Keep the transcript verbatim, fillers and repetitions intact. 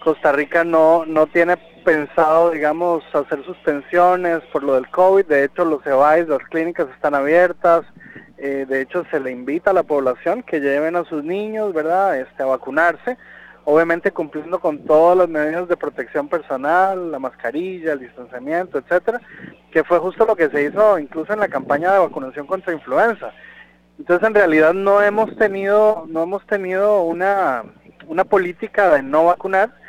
Costa Rica no, no tiene pensado, digamos, hacer suspensiones por lo del COVID. De hecho, los E V A Is, las clínicas están abiertas. Eh, de hecho, se le invita a la población que lleven a sus niños, ¿verdad?, este, a vacunarse. Obviamente cumpliendo con todas las medidas de protección personal, la mascarilla, el distanciamiento, etcétera, que fue justo lo que se hizo incluso en la campaña de vacunación contra influenza. Entonces, en realidad no hemos tenido, no hemos tenido una, una política de no vacunar,